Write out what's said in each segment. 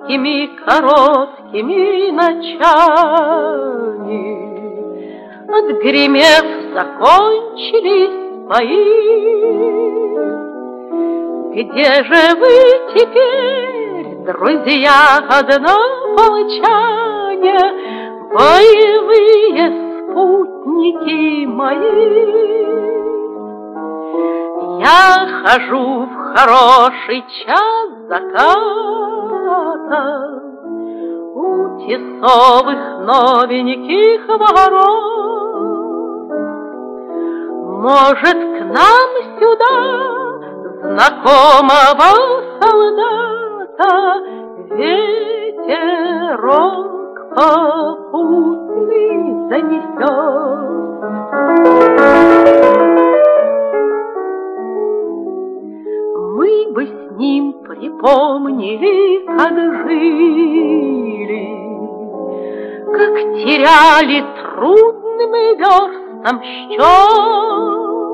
майскими короткими ночами, отгремев, закончились бои. Где же вы теперь, друзья однополчане, боевые спутники мои? Я хожу в хороший час заката у тесовых новеньких ворот. Может, к нам сюда знакомого солдата ветерок попутный занесет? Мы бы с ним припомнили, как жили, как теряли трудным верстам счет.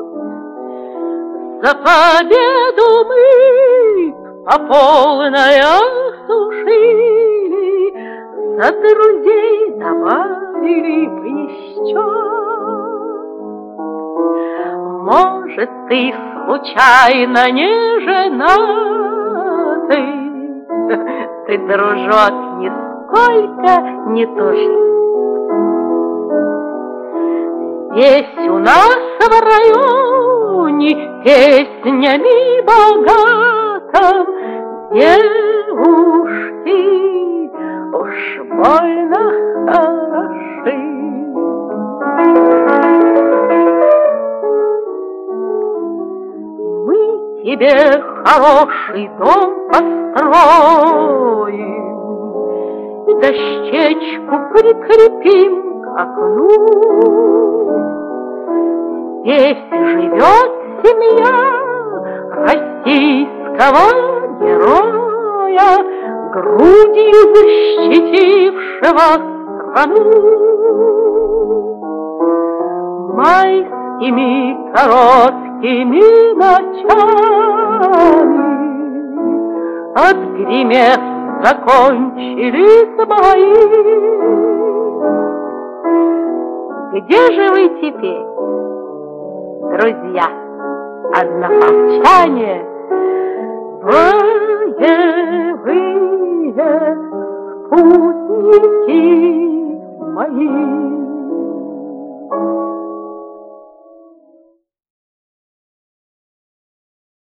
За победу мы по полной осушили, за друзей добавили бы еще. Может, ты случайно не женатый? Ты, дружок, нисколько не тужи. Здесь у нас в районе песнями богатым девушки уж больно хороши. Мы тебе хороший дом построим и дощечку прикрепим к окну. Здесь живет семья российского героя, грудью защитившего страну. Майскими короткими ночами, отгремев, закончились бои. Где же вы теперь, друзья, однополчане, боевые спутники мои?